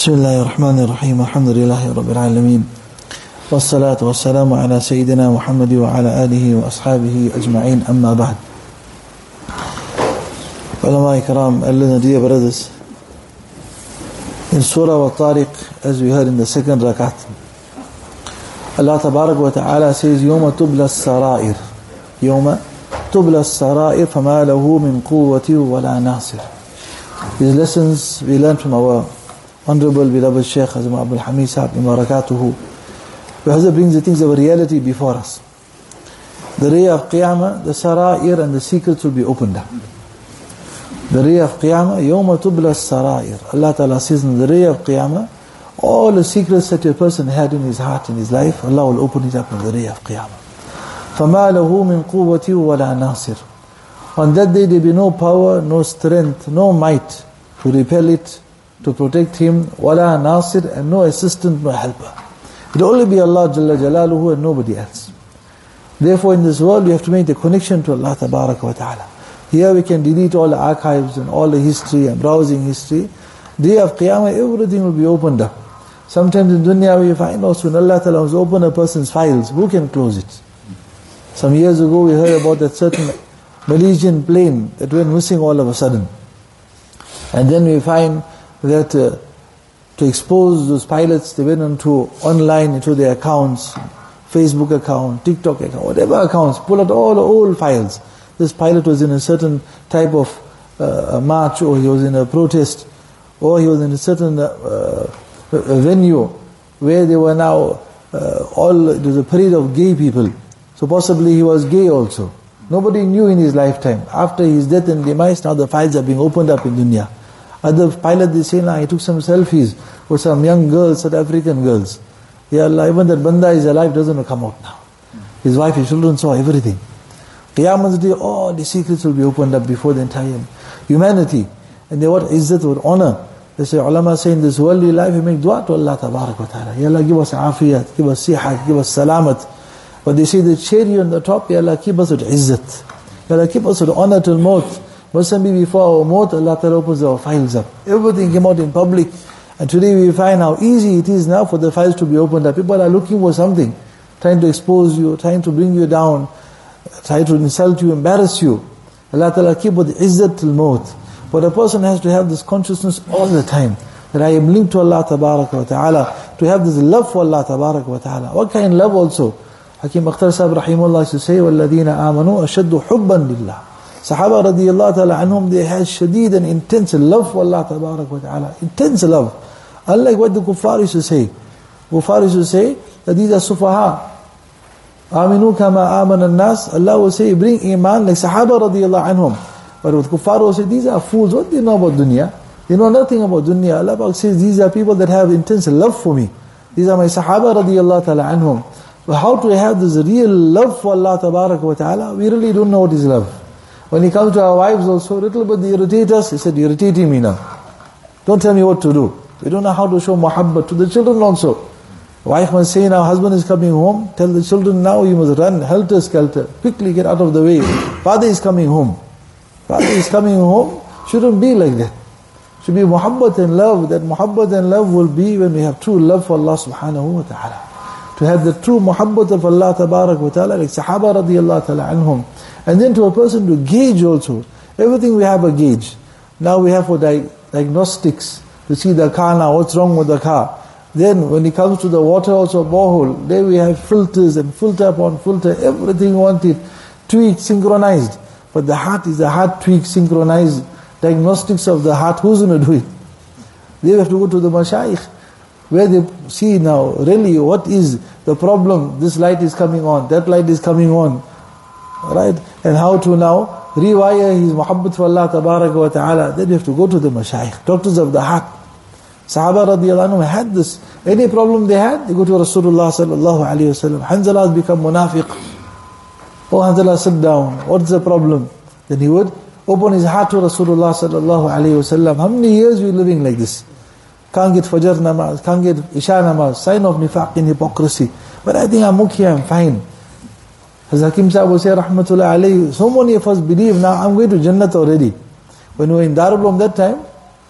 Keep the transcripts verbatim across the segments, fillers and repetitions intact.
بسم الله الرحمن الرحيم الحمد لله رب العالمين والصلاة والسلام على سيدنا محمد وعلى آله وأصحابه أجمعين أما بعد. Ulama Ikram, Allah, dear brothers, in Surah Al-Tariq, as we heard in the second rakat, Allah Tabarak wa Ta'ala says, يوم تبلى السرائر يوم تبلى السرائر فما له من قوة ولا ناصر. These lessons we learned from our Honorable beloved Shaykh Hazrat Abdul Hamid Sahib in Barakatuhu, where Hazrat brings the things of reality before us. The day of Qiyamah, the Sara'ir and the secrets will be opened up. The day of Qiyamah, يَوْمَ تُبْلَى السَّرَائِرِ. Allah Ta'ala says in the day of Qiyamah, all the secrets that a person had in his heart, in his life, Allah will open it up on the day of Qiyamah. فَمَا لَهُ مِنْ قُوَّةٍ وَلَا نَاصِرٍ. On that day there will be no power, no strength, no might to repel it, to protect him, wala nasir, and no assistant, no helper. It will only be Allah Jalla Jalaluhu and nobody else. Therefore in this world we have to make the connection to Allah Tabarak wa Ta'ala. Here we can delete all the archives and all the history and browsing history. Day of Qiyamah everything will be opened up. Sometimes in dunya we find also when Allah Ta'ala has opened a person's files, who can close it? Some years ago we heard about that certain Malaysian plane that went missing all of a sudden. And then we find that uh, to expose those pilots, they went into online, into their accounts, Facebook account, TikTok account, whatever accounts, pull out all the old files. This pilot was in a certain type of uh, march, or he was in a protest, or he was in a certain uh, uh, venue where they were now, uh, all, it was a parade of gay people. So possibly he was gay also. Nobody knew in his lifetime. After his death and demise, now the files are being opened up in dunya. Other pilot, they say, nah, he took some selfies with some young girls, South African girls. Ya Allah, even that banda is alive, doesn't come out now. His wife, his children saw everything. Qiyamah's day, all the secrets will be opened up before the entire humanity. And they what izzat, what honor. They say, ulama say in this worldly life, we make dua to Allah Tabarak wa Ta'ala. Ya Allah, give us afiyat, give us sihat, give us salamat. But they say the cherry on the top, Ya Allah, keep us with izzat. Ya Allah, keep us with honor till maut. Mustn't be before our maut, Allah Ta'ala opens our files up. Everything came out in public. And today we find how easy it is now for the files to be opened up. People are looking for something, trying to expose you, trying to bring you down, trying to insult you, embarrass you. Allah Ta'ala keep with izzat till maut. But a person has to have this consciousness all the time, that I am linked to Allah Tabarak wa Ta'ala, to have this love for Allah Tabarak wa Ta'ala. What kind of love also? Hakim Akhtar Sahib Rahimullah used to say, وَالَّذِينَ آمَنُوا أَشَدُّ حُبًّا لِلَّهِ. Sahaba radiyallahu ta'ala anhum, they had shadid and intense love for Allah Tabarak wa Ta'ala. Intense love. Unlike what the kuffar used to say. Kuffar used to say that these are sufaha. Aminu kama amana nas. Allah will say, bring iman like Sahaba radiyallahu anhum. But with kuffar will say, these are fools. What do you know about dunya? They know nothing about dunya. Allah says, these are people that have intense love for me. These are my Sahaba radiyallahu ta'ala anhum. But how to have this real love for Allah Tabarak wa Ta'ala? We really don't know what is love. When he comes to our wives also, a little bit they irritate us. He said, you're irritating me now. Don't tell me what to do. We don't know how to show muhabbat to the children also. Wife must say, now husband is coming home. Tell the children now you must run, helter skelter. Quickly get out of the way. Father is coming home. Father is coming home. Shouldn't be like that. Should be muhabbat and love. That muhabbat and love will be when we have true love for Allah subhanahu wa ta'ala. To have the true muhabbat of Allah Tabarak wa Ta'ala, like Sahaba radiyallahu ta'ala anhum. And then to a person to gauge also. Everything we have a gauge. Now we have for di- diagnostics, to see the car now, what's wrong with the car. Then when it comes to the water also, borehole, there we have filters and filter upon filter, everything wanted, tweaked, synchronized. But the heart is a heart tweaked, synchronized. Diagnostics of the heart, who's going to do it? They have to go to the mashayikh, where they see now, really, what is the problem? This light is coming on, that light is coming on. Right? And how to now rewire his muhabbat for Allah Tabarak wa Ta'ala. Then you have to go to the mashayikh, doctors of the heart. Sahaba radiyallahu anhu had this. Any problem they had, they go to Rasulullah sallallahu alayhi wa sallam. Hanzala has become munafiq. Oh Hanzala, sit down. What's the problem? Then he would open his heart to Rasulullah sallallahu alayhi wa sallam. How many years we living like this? Can't get Fajr namaz, can't get Isha namaz, sign of nifaq and hypocrisy. But I think I'm okay, I'm fine. As Hakim Sahib will say, rahmatullah alayhi, so many of us believe now I'm going to Jannat already. When we were in Darul Uloom that time,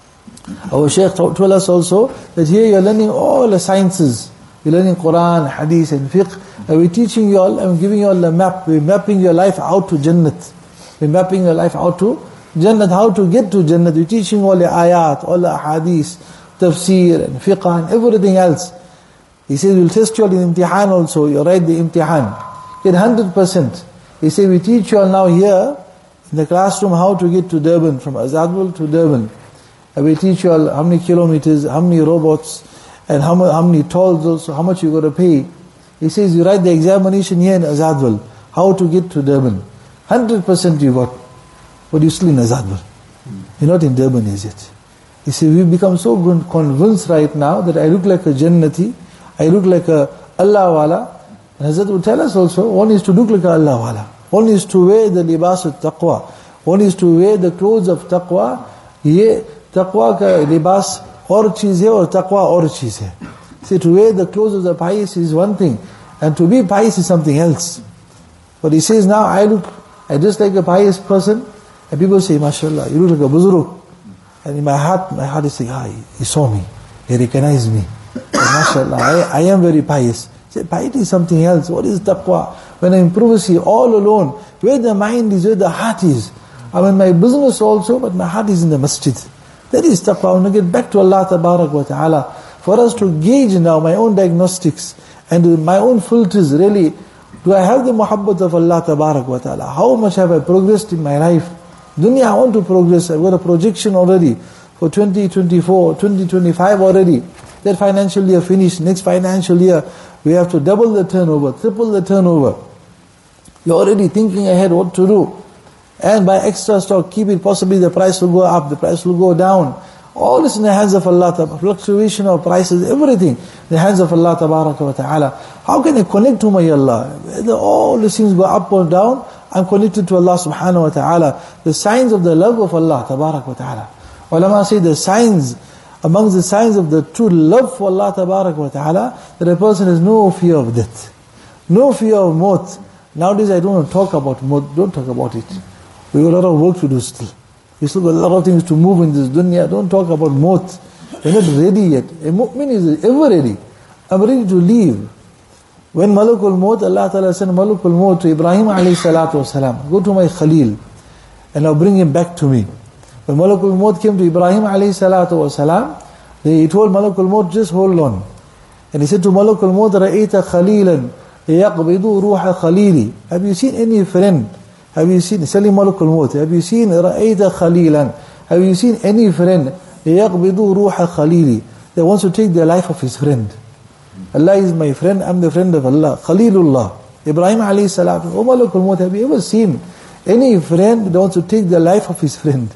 Our Shaykh told us also that here you're learning all the sciences. You're learning Quran, Hadith and Fiqh. And we're teaching you all, and giving you all the map. We're mapping your life out to Jannat. We're mapping your life out to Jannat, how to get to Jannat. We're teaching all the ayat, all the hadith, tafsir and fiqh and everything else. He says, we'll test you all in imtihan also. You write the imtihan. Get one hundred percent. He said, we teach you all now here in the classroom how to get to Durban, from Azadwal to Durban. And we teach you all how many kilometers, how many robots, and how, how many tolls also, how much you got to pay. He says, you write the examination here in Azadwal, how to get to Durban. one hundred percent you got. But you're still in Azadwal. You're not in Durban, is it? He said, we've become so convinced right now that I look like a Jannati, I look like a Allah wala. And Hazrat would tell us also, one is to look like a Allah wala. One is to wear the libas of taqwa. One is to wear the clothes of taqwa. Ye taqwa ka libas aur cheez hai aur taqwa aur cheez hai. See, to wear the clothes of the pious is one thing, and to be pious is something else. But he says, now I look, I dress like a pious person, and people say, mashallah, you look like a buzuruk. And in my heart, my heart is saying, ah, he saw me, he recognized me. And mashallah, I, I am very pious. Say, piety is something else. What is taqwa? When I'm in privacy, all alone, where the mind is, where the heart is. I'm in my business also, but my heart is in the masjid. That is taqwa. I want to get back to Allah Tabarak wa Ta'ala. For us to gauge now my own diagnostics and my own filters, really, do I have the muhabbat of Allah Tabarak wa Ta'ala? How much have I progressed in my life? Dunya, I want to progress. I've got a projection already for twenty twenty-four, twenty twenty-five already. That financial year finished. Next financial year, we have to double the turnover, triple the turnover. You're already thinking ahead what to do. And buy extra stock, keep it, possibly the price will go up, the price will go down. All this in the hands of Allah, fluctuation of prices, everything in the hands of Allah Tabaraka wa Ta'ala. How can I connect to my Allah? Whether all these things go up or down, I'm connected to Allah Subhanahu wa Ta'ala. The signs of the love of Allah Tabaraka wa Ta'ala. Ulama say the signs, amongst the signs of the true love for Allah Tabaraka wa Ta'ala, that a person has no fear of death, no fear of maut. Nowadays I don't want to talk about maut, don't talk about it. We have a lot of work to do still. We still got a lot of things to move in this dunya. Don't talk about maut. We're not ready yet. A mu'min is ever ready. I'm ready to leave. When Malakul Maut, Allah Ta'ala sent Malakul Maut to Ibrahim alayhi salatu wasalam, go to my Khalil and I'll bring him back to me. When Malakul Maut came to Ibrahim alayhi salatu wasalam, he told Malakul Maut, just hold on. And he said to Malakul Maut, رَأَيْتَ خَلِيلًا يَقْبِضُ رُوحَ خَلِيلِ. Have you seen any friend? Have you seen, Salim Malakul Maut, have you seen رَأَيْتَ خَلِيلًا? Have you seen any friend يَقْبِضُ رُوحَ خَلِيلِ that wants to take the life of his friend? Allah is my friend, I'm the friend of Allah. Khalilullah. Ibrahim alayhi salatu. Oh Malakul Maut, have you ever seen any friend that wants to take the life of his friend?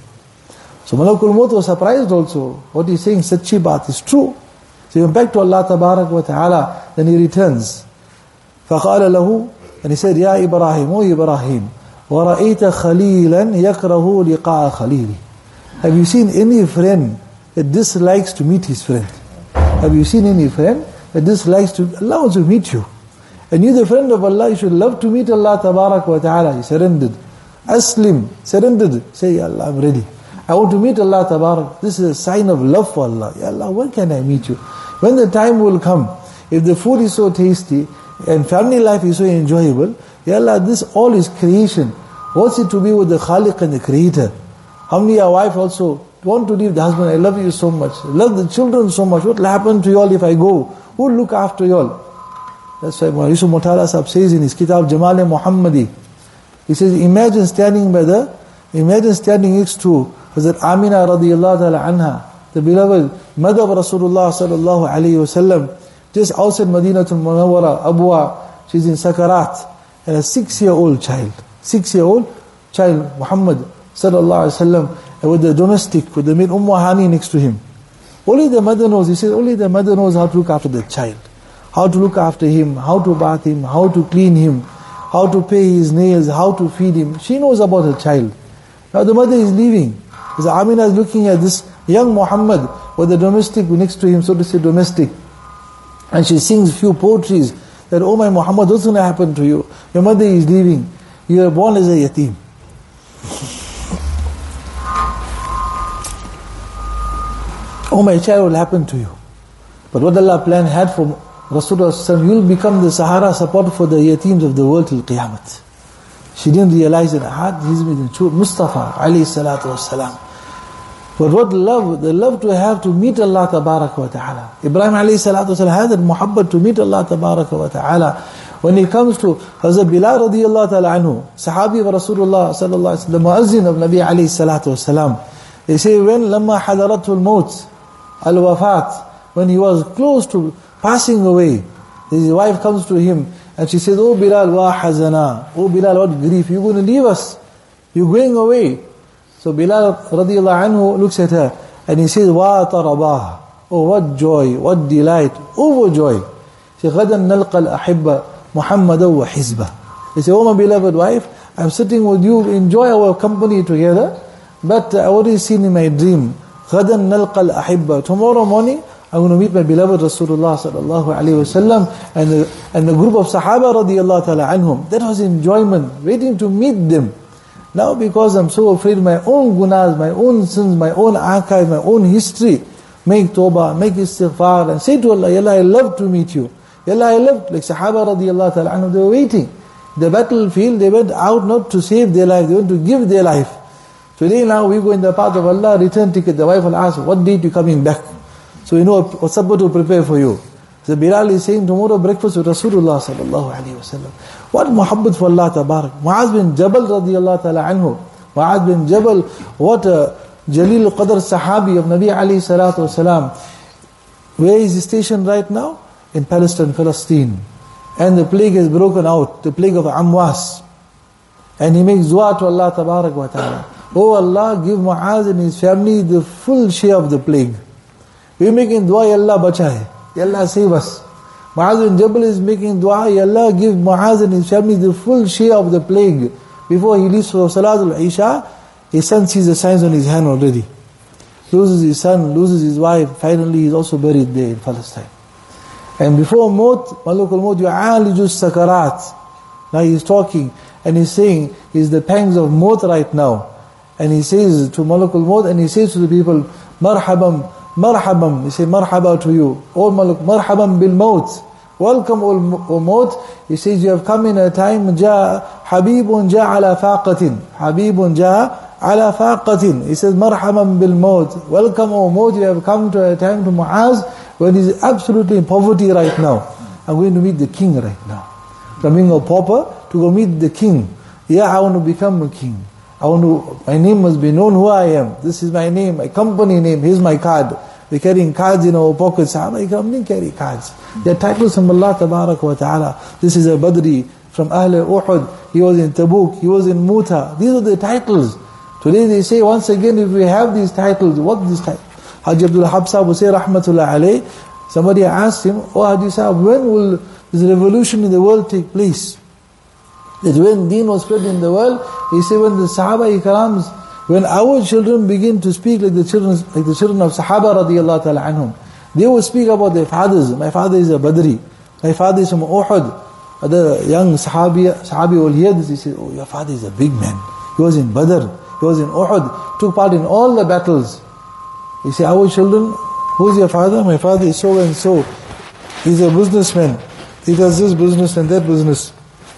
So Malakul Maut was surprised also. What he's saying, Sachi Baat is true. So he went back to Allah Tabarak wa Ta'ala, then he returns. فَقَالَ لَهُ, and he said, Ya Ibrahim, O Ibrahim, وَرَأَيْتَ خَلِيلًا يَكْرَهُ لِقَاءَ خَلِيلِ. Have you seen any friend that dislikes to meet his friend? Have you seen any friend that dislikes to, Allah wants to meet you. And you the friend of Allah, you should love to meet Allah Tabarak wa Ta'ala. He surrendered. Aslim, surrendered. Say, Ya Allah, I'm ready. I want to meet Allah Tabarak. This is a sign of love for Allah. Ya Allah, when can I meet you? When the time will come, if the food is so tasty, and family life is so enjoyable, Ya Allah, this all is creation. What's it to be with the Khaliq and the Creator? How many a wife also want to leave the husband, I love you so much, I love the children so much, what will happen to you all if I go? Who will look after you all? That's why Maulana Yusuf Mutala Sahib says in his Kitab Jamal-e Muhammadi, he says, imagine standing by the, imagine standing next to Hazrat Amina radiyallahu ta'ala anha, the beloved mother of Rasulullah sallallahu alayhi wa sallam, just outside Madinatul Munawwara, Abwa, she's in Sakarat, and a six-year-old child, six-year-old child, Muhammad sallallahu alayhi wa sallam, with the domestic, with the maid Ummu Hani next to him. Only the mother knows, he says, only the mother knows how to look after the child, how to look after him, how to bath him, how to clean him, how to pay his nails, how to feed him. She knows about her child. Now the mother is leaving. As Amina is looking at this young Muhammad with the domestic next to him, so to say domestic. And she sings few poetries that, oh my Muhammad, what's going to happen to you? Your mother is leaving. You are born as a yatim. oh my child, what will happen to you? But what Allah plan had for Rasulullah, you'll become the Sahara support for the yateems of the world till Qiyamah. She didn't realize in her heart, he's the true Mustafa, alayhi salatu wassalam. But what love, the love to have to meet Allah tabaraka wa ta'ala. Ibrahim alayhi salatu wassalam had that muhabbat to meet Allah tabaraka wa ta'ala. When it comes to Hazrat Bilal radiyallahu ta'ala anhu, Sahabi of Rasulullah sallallahu alayhi wa sallam, the muazzin of Nabi alayhi salatu wassalam, they say when lamma hadaratul maut, al-wafat, when he was close to passing away, his wife comes to him and she says, "Oh Bilal, wa hazana, oh Bilal, what grief, you're going to leave us, you're going away." So Bilal radiallahu anhu looks at her and he says, "Wa tarabah, oh what joy, what delight, overjoy." She says, "Ghadan nalqa al-ahibba Muhammadan wa hizbah." He says, "Oh my beloved wife, I'm sitting with you, enjoy our company together, but I already seen in my dream, Ghadan nalqa al-ahibba, tomorrow morning, I'm going to meet my beloved Rasulullah sallallahu alayhi wasallam and the, and the group of Sahaba radiallahu ta'ala anhum." That was enjoyment, waiting to meet them. Now because I'm so afraid of my own gunas, my own sins, my own archive, my own history, make tawbah, make istighfar and say to Allah, "Ya Allah, I love to meet you. Ya Allah, I love," like Sahaba radiallahu ta'ala anhum, they were waiting. The battlefield, they went out not to save their life, they went to give their life. Today now we go in the path of Allah, return ticket, the wife will ask, "What date you coming back?" So you know what's supposed to prepare for you. So Bilal is saying, tomorrow breakfast with Rasulullah sallallahu alayhi wa sallam. What muhabbat for Allah tabarak. Mu'az bin Jabal radiyallahu ta'ala anhu. Mu'az bin Jabal, what a Jalil Qadr Sahabi of Nabi alayhi salatu wasalam. Where is he stationed right now? In Palestine, Palestine. And the plague has broken out, the plague of Amwas. And he makes dua to Allah tabarak wa ta'ala. "Oh Allah, give Mu'az and his family the full share of the plague." We're making dua, "Ya Allah bachaye, Ya Allah save us." Mu'az bin Jabal is making dua, "Ya Allah give Mu'az and his family the full share of the plague." Before he leaves for Salatul Isha, his son sees the signs on his hand already. Loses his son, loses his wife, finally he's also buried there in Palestine. And before Maut, Malakul Maut yu'alijus sakarat. Now he's talking and he's saying, he's the pangs of Maut right now. And he says to Malakul Maut, and he says to the people, "Marhabam, marhabam," he says, "Marhaba to you, O Malak, marhabam bil maut, welcome O Maut." He says, "You have come in a time, ja habibun ja ala faqatin, habibun ja ala faqatin." He says, "Marhaban bil maut, welcome O Maut, you have come to a time to Mu'az when he is absolutely in poverty right now. I'm going to meet the king right now. From being a pauper to go meet the king. Yeah, I want to become a king. I want to, my name must be known who I am. This is my name, my company name, here's my card." We're carrying cards in our pockets. Sahaba Ikram didn't carry cards. They're titles from Allah Tabarak wa Ta'ala. This is a Badri from Ahl Uhud. He was in Tabuk. He was in Muta. These are the titles. Today they say once again, if we have these titles, what is this title? Haji Abdul Wahab Sahib will say, Rahmatullah alayh, somebody asked him, "Oh Haji Sahib, when will this revolution in the world take place?" That when deen was spread in the world, he said, when the Sahaba Ikrams, when our children begin to speak like the children, like the children of Sahaba radiyallahu ta'ala anhum, they will speak about their fathers. "My father is a Badri. My father is from Uhud." The young Sahabi, Sahabi will hear this. He says, "Oh, your father is a big man. He was in Badr. He was in Uhud. Took part in all the battles." He said, "Our children, who is your father?" "My father is so and so. He's a businessman. He does this business and that business."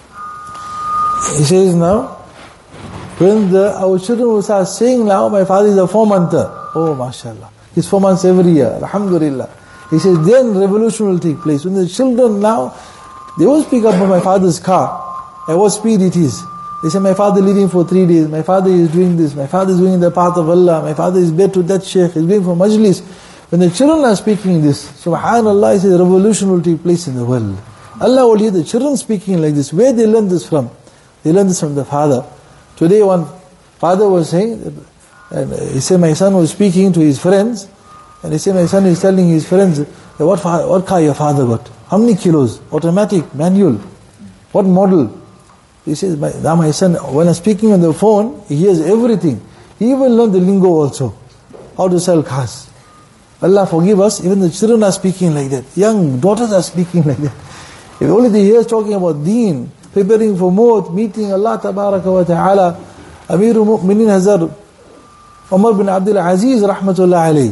He says now, when the, our children will start saying now, "My father is a four-monther." Oh, mashallah. He's four months every year. Alhamdulillah. He says, then revolution will take place. When the children now, they will speak about my father's car, at what speed it is. They say, "My father leading for three days. My father is doing this. My father is doing the path of Allah. My father is bed to that sheikh. He's going for majlis." When the children are speaking this, subhanallah, he says, revolution will take place in the world. Allah will hear the children speaking like this. Where they learn this from? They learn this from the father. Today one father was saying, and he said my son was speaking to his friends, and he said my son is telling his friends, what, what car your father got? How many kilos? Automatic, manual. What model? He says, my, now my son, when I'm speaking on the phone, he hears everything. He even learned the lingo also, how to sell cars. Allah forgive us, even the children are speaking like that. Young daughters are speaking like that. If only they hear us talking about deen, preparing for maut, meeting Allah Tabaraka wa Ta'ala. Amirul Mu'minin Hazrat Umar bin Abdul Aziz rahmatullah alayhi.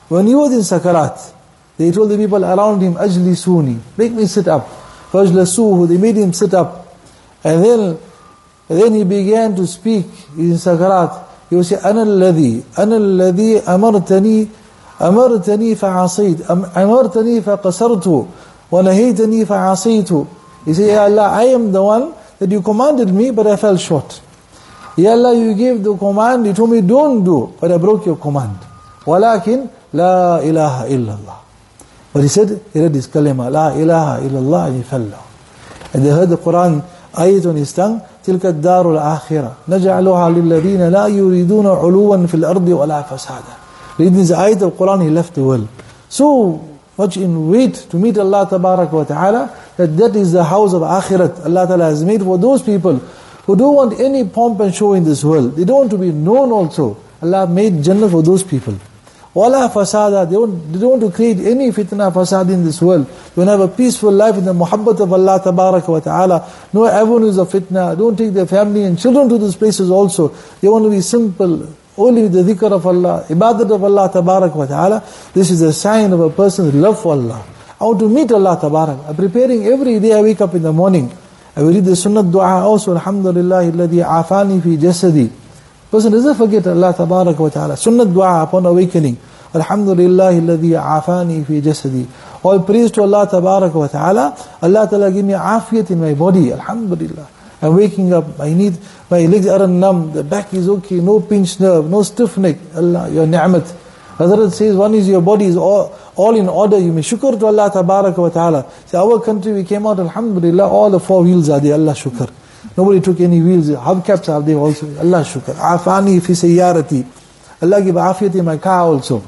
When he was in Sakarat, they told the people around him, Ajlisuni, make me sit up. Fajlasuhu, they made him sit up. And then, and then he began to speak in Sakarat. He would say, Ana alladhi, Ana alladhi amartani, amartani fa'asayt, amartani fa'qasartu, wa nahaytani fa'asaytu. He said, Ya Allah, I am the one that you commanded me, but I fell short. Ya Allah, you gave the command, you told me don't do, but I broke your command. Walakin, la ilaha illallah. But he said, he read his kalima, la ilaha illallah, and he fell down. And they heard the Quran ayat on his tongue, تلك الدار الآخرة نجعلها للذين لا يريدون علوا في الأرض ولا فسادا. Reading this ayat of Quran, he left the world. So much in wait to meet Allah Tabarak wa Ta'ala, that that is the house of Akhirat. Allah Ta'ala has made for those people who don't want any pomp and show in this world. They don't want to be known also. Allah made Jannah for those people. Wala fasada, they don't, they don't want to create any fitna fasad in this world. They want to have a peaceful life in the muhabbat of Allah Tabarak wa Ta'ala. No avenues of fitna. Don't take their family and children to these places also. They want to be simple, only with the dhikr of Allah, ibadat of Allah Tabarak wa Ta'ala. This is a sign of a person's love for Allah. I want to meet Allah Tabarak. I'm preparing every day I wake up in the morning. I will read the sunnah dua also, Alhamdulillah alladhi afani fi jasadi. Person doesn't forget Allah Tabarak wa Ta'ala. Sunnah dua upon awakening. Alhamdulillah alladhi afani fi jasadi. All praise to Allah Tabarak wa Ta'ala. Allah Ta'ala give me afiyat in my body. Alhamdulillah. I'm waking up. I need, my legs aren't numb. The back is okay. No pinched nerve. No stiff neck. Allah, your ni'mat. Hazrat says, one is your body is all, all in order. You may shukr to Allah Tabarak wa Ta'ala. See, our country, we came out, Alhamdulillah, all the four wheels are there. Allah shukr. Nobody took any wheels. Hubcaps are there also. Allah shukr. Afani fi sayyarati. Allah give afiyat in my car also.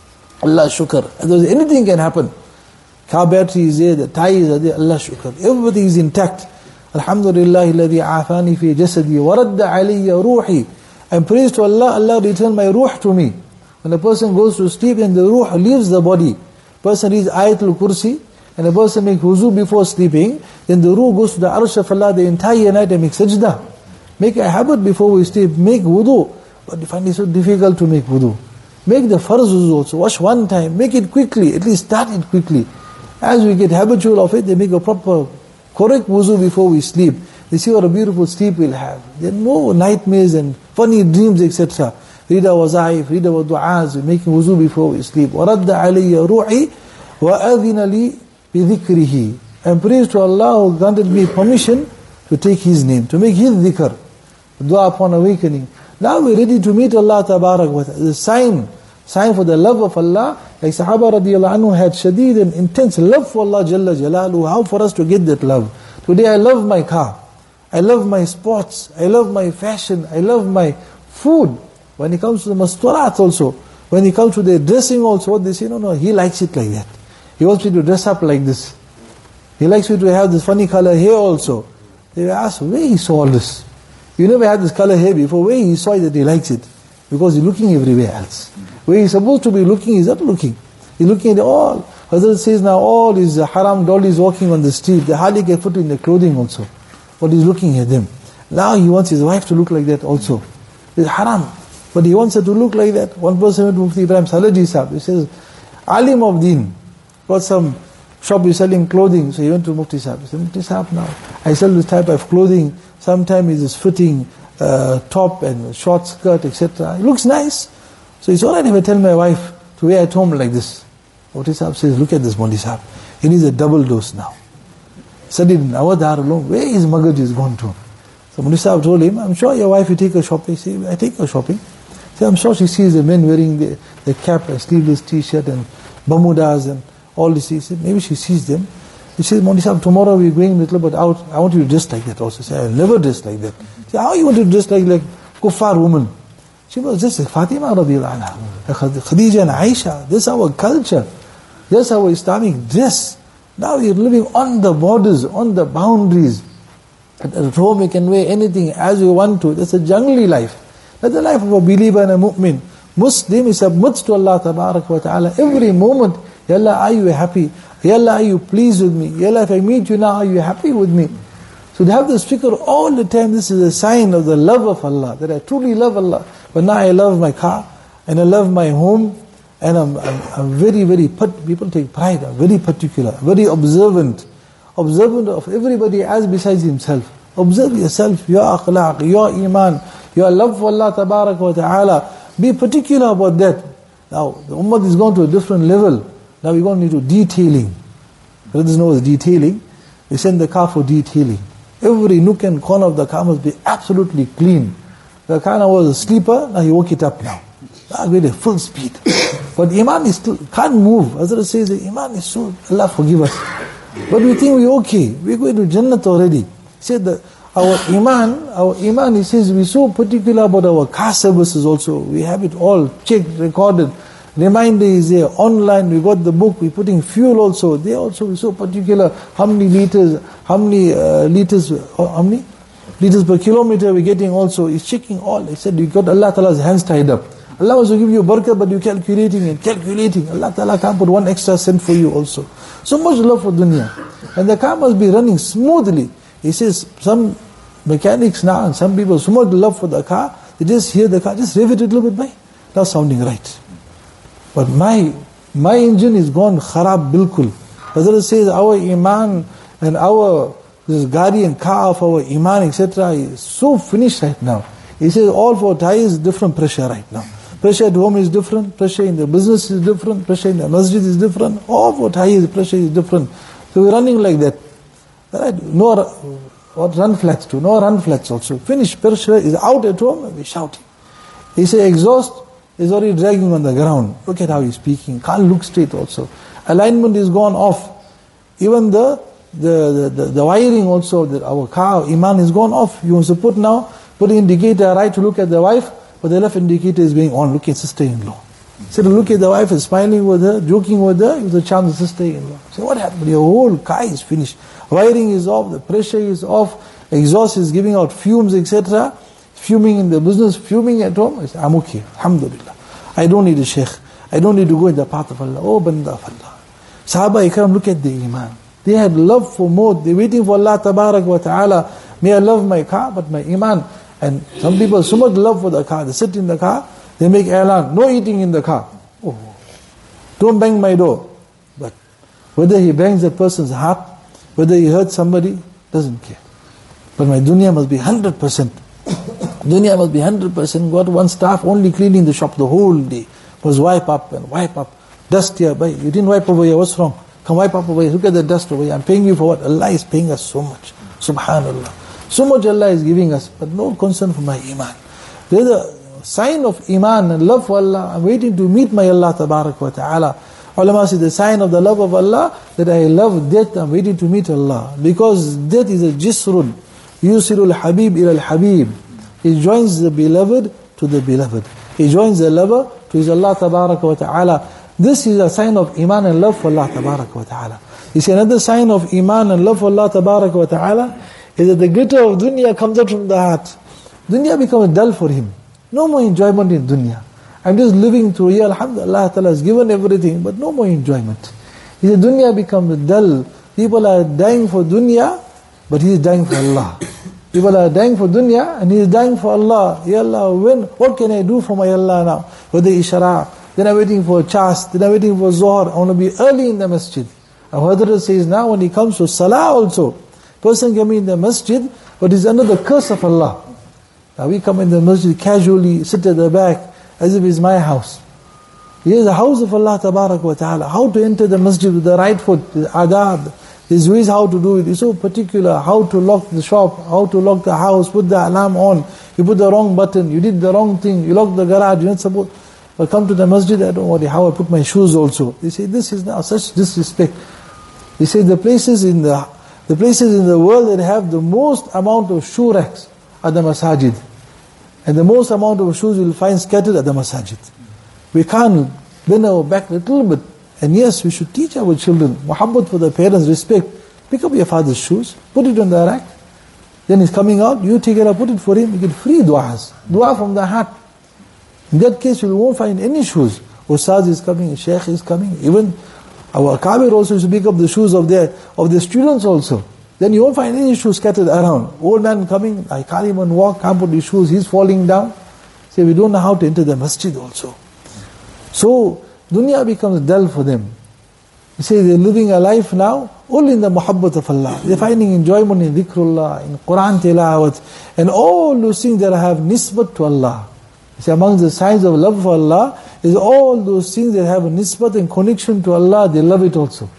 Allah shukr. Anything can happen. Car battery is there, the tires are there. Allah shukr. Everything is intact. Alhamdulillah alladhi afani fi jasadi wa radda alayya ruhi. I'm praised to Allah. Allah returned my ruh to me. When a person goes to sleep and the ruh leaves the body, person reads Ayatul Kursi, and a person makes wuzu before sleeping, then the ruh goes to the arsh of Allah the entire night and makes sajda. Make a habit before we sleep, make wudu. But you find it so difficult to make wudu. Make the farz wuzu also, wash one time, make it quickly, at least start it quickly. As we get habitual of it, they make a proper, correct wuzu before we sleep. They see what a beautiful sleep we'll have. There are no nightmares and funny dreams, et cetera. Read our wazaif, read our du'as, making wuzu before we sleep. وَرَدَّ عَلَيَّ رُوحِي وَأَذِنَ لِي بِذِكْرِهِ. And praise to Allah who granted me permission to take His name, to make His dhikr, dua upon awakening. Now we're ready to meet Allah Tabarak wa Ta'ala. The sign, sign for the love of Allah, like Sahaba radiallahu anhu had shadeed and intense love for Allah Jalla Jalaluhu. How for us to get that love? Today I love my car, I love my sports, I love my fashion, I love my food. When it comes to the masturat also, when it comes to the dressing also, they say, no, no, he likes it like that. He wants me to dress up like this. He likes me to have this funny color hair also. They ask, where he saw all this? You never had this color hair before. Where he saw it that he likes it? Because he's looking everywhere else. Where he's supposed to be looking, he's not looking. He's looking at all. Hazrat says now all his haram dollies walking on the street, they hardly get foot in their clothing also. But he's looking at them. Now he wants his wife to look like that also. It's haram. But he wants her to look like that. One person went to Mufti Ibrahim Salaji Sahib. He says, Alim of Deen, got some shop is selling clothing. So he went to Mufti Sahib. He said, Mufti Sahib, now I sell this type of clothing. Sometimes it is fitting uh, top and short skirt, et cetera. It looks nice. So it's all right if I tell my wife to wear at home like this. Mufti Sahib says, look at this Mufti Sahib. He needs a double dose now. Studied in our dar alone. Where his magaj is gone to? So Mufti Sahib told him, I'm sure your wife will take her shopping. He said, I take her shopping. So I'm sure she sees the men wearing the, the cap, a sleeveless t-shirt and bermudas and all this. He said, maybe she sees them. He says, Mufti Sahib, tomorrow we're going a little bit out. I want you to dress like that also. He said, I'll never dress like that. He said, how you want to dress like like kuffar woman? She was just like Fatima radiallahu anha, Khadija and Aisha. This is our culture. This is our Islamic dress. Now we're living on the borders, on the boundaries. At home we can wear anything as we want to. That's a jungly life. That's the life of a believer and a mu'min. Muslim, he submits to Allah Tabarak wa Ta'ala every moment. Ya Allah, are you happy? Ya Allah, are you pleased with me? Ya Allah, if I meet you now, are you happy with me? So to have this fikr all the time, this is a sign of the love of Allah, that I truly love Allah. But now I love my car, and I love my home, And I'm, I'm, I'm very, very, people take pride, I'm very particular, very observant, observant of everybody as besides himself. Observe yourself, your akhlaq, your iman, your love for Allah tabarak wa ta'ala. Be particular about that. Now, the ummah is gone to a different level. Now we're going into detailing. Brothers know what detailing. We send the car for detailing. Every nook and corner of the car must be absolutely clean. The car now was a sleeper, now you woke it up now. Now with a full speed. But iman is still, can't move. Hazrat says, iman is so, Allah forgive us. But we think we're okay. We're going to Jannat already. He said that our iman, our iman, he says, we're so particular about our car services also. We have it all checked, recorded. Reminder is there, online, we got the book, we're putting fuel also. They also, we're so particular, how many liters, how many uh, liters, how many liters per kilometer we're getting also. He's checking all. He said, you got Allah Ta'ala's hands tied up. Allah wants to give you barakah, but you're calculating and calculating. Allah Ta'ala can't put one extra cent for you also. So much love for dunya. And the car must be running smoothly. He says, some mechanics now, and some people, so much love for the car, they just hear the car, just rev it a little bit by. That's sounding right. But my my engine is gone kharab bilkul. Hazrat says our iman and our this guardian car of our iman, et cetera is so finished right now. He says all four tires different pressure right now. Pressure at home is different, pressure in the business is different, pressure in the masjid is different, all four tires pressure is different. So we're running like that. Right? No what run flats too, no run flats also. Finished pressure is out at home and we're shouting. He says exhaust is already dragging on the ground. Look at how he's speaking. Can't look straight also. Alignment is gone off. Even the the the, the, the wiring also, the, our car, iman is gone off. You want to put now, put the indicator right to look at the wife, but the left indicator is going on. Look at sister-in-law. So to look at the wife and smiling with her, joking with her, with the charm of sister-in-law. So what happened? Your whole car is finished. Wiring is off, the pressure is off, exhaust is giving out fumes, et cetera. Fuming in the business, fuming at home. I say, I'm okay, alhamdulillah. I don't need a sheikh. I don't need to go in the path of Allah. Oh, banda of Allah. Sahaba Ikram, look at the iman. They had love for more. They're waiting for Allah tabarak wa ta'ala. May I love my car, but my iman. And some people so much love for the car. They sit in the car, they make airline. No eating in the car. Oh, don't bang my door. But whether he bangs that person's heart, whether he hurts somebody, doesn't care. But my dunya must be one hundred percent. Dunya must be one hundred percent. Got one staff only cleaning the shop the whole day. Was wipe up and wipe up. Dust here, but you didn't wipe over here, what's wrong? Come wipe up over here, look at the dust over here. I'm paying you for what? Allah is paying us so much. Subhanallah. So much Allah is giving us, but no concern for my iman. There's a sign of iman and love for Allah. I'm waiting to meet my Allah tabarak wa ta'ala. Ulama say the sign of the love of Allah, that I love death, I'm waiting to meet Allah. Because death is a jisrun. Yusirul habib ilal habib. He joins the beloved to the beloved. He joins the lover to his Allah tabarak wa ta'ala. This is a sign of iman and love for Allah tabarak wa ta'ala. You see, another sign of iman and love for Allah tabarak wa ta'ala is that the glitter of dunya comes out from the heart. Dunya becomes dull for him. No more enjoyment in dunya. I'm just living through here, alhamdulillah, Allah Ta'ala has given everything, but no more enjoyment. He said, dunya becomes dull. People are dying for dunya, but he is dying for Allah. People are dying for dunya, and he is dying for Allah. Ya Allah, when, what can I do for my Allah now? Whether Ishara, then I'm waiting for Chas, then I'm waiting for Zohar. I want to be early in the masjid. And Hadrat says now when he comes to Salah also, person can be in the masjid, but he's under the curse of Allah. Now we come in the masjid casually, sit at the back, as if it's my house. Here is the house of Allah tabarak wa ta'ala. How to enter the masjid with the right foot, the adab. There's ways how to do it. It's so particular. How to lock the shop, how to lock the house, put the alarm on. You put the wrong button, you did the wrong thing, you locked the garage, you're not supposed. But come to the masjid, I don't worry how I put my shoes also. They say this is now such disrespect. They say the places in the the places in the world that have the most amount of shoe racks are the masajid. And the most amount of shoes you'll find scattered at the masajid. We can't bend our back a little bit. And yes, we should teach our children muhabbat for the parents, respect. Pick up your father's shoes, put it on the rack. Then he's coming out, you take it up, put it for him, you get free du'as. Dua from the heart. In that case, you won't find any shoes. Ustaz is coming, Shaykh is coming. Even our Kabir also used to pick up the shoes of their of their students also. Then you won't find any shoes scattered around. Old man coming, I can't even walk, can't put his shoes, he's falling down. Say, we don't know how to enter the masjid also. So, dunya becomes dull for them. You say they're living a life now only in the muhabbat of Allah. They're finding enjoyment in dhikrullah, in Quran tilawat, and all those things that have nisbat to Allah. You see, amongst the signs of love for Allah is all those things that have a nisbat and connection to Allah, they love it also.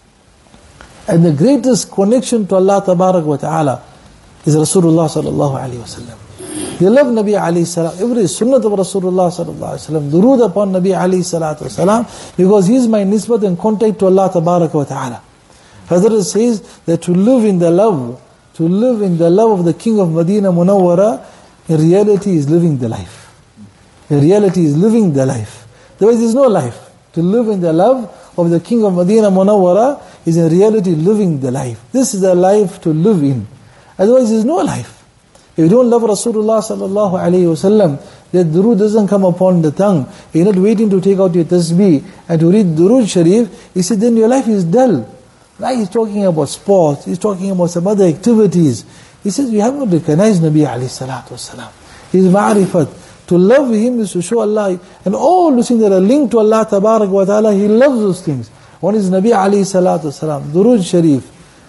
And the greatest connection to Allah tabarak wa ta'ala is Rasulullah sallallahu alayhi wa sallam. They love Nabi alayhi salam, every sunnat of Rasulullah sallallahu alayhi wa sallam, durood upon Nabi alayhi salatu wa salam, because he is my nisbat and contact to Allah tabarak wa ta'ala. Hazrat says that to live in the love, to live in the love of the King of Medina Munawwara, in reality is living the life. In reality is living the life. Otherwise there is no life. To live in the love of the King of Medina Munawwara is in reality living the life. This is the life to live in. Otherwise there is no life. If you don't love Rasulullah sallallahu alayhi wa sallam, that durood doesn't come upon the tongue, you're not waiting to take out your tasbih and to read durood sharif, he said then your life is dull. Now he's talking about sports, he's talking about some other activities. He says you haven't recognized Nabi alayhi salatu wasalam. His ma'rifat. To love him is to show Allah. And all those things that are linked to Allah tabarak wa ta'ala, he loves those things. One is Nabi alayhi salatu wasalam, durood sharif.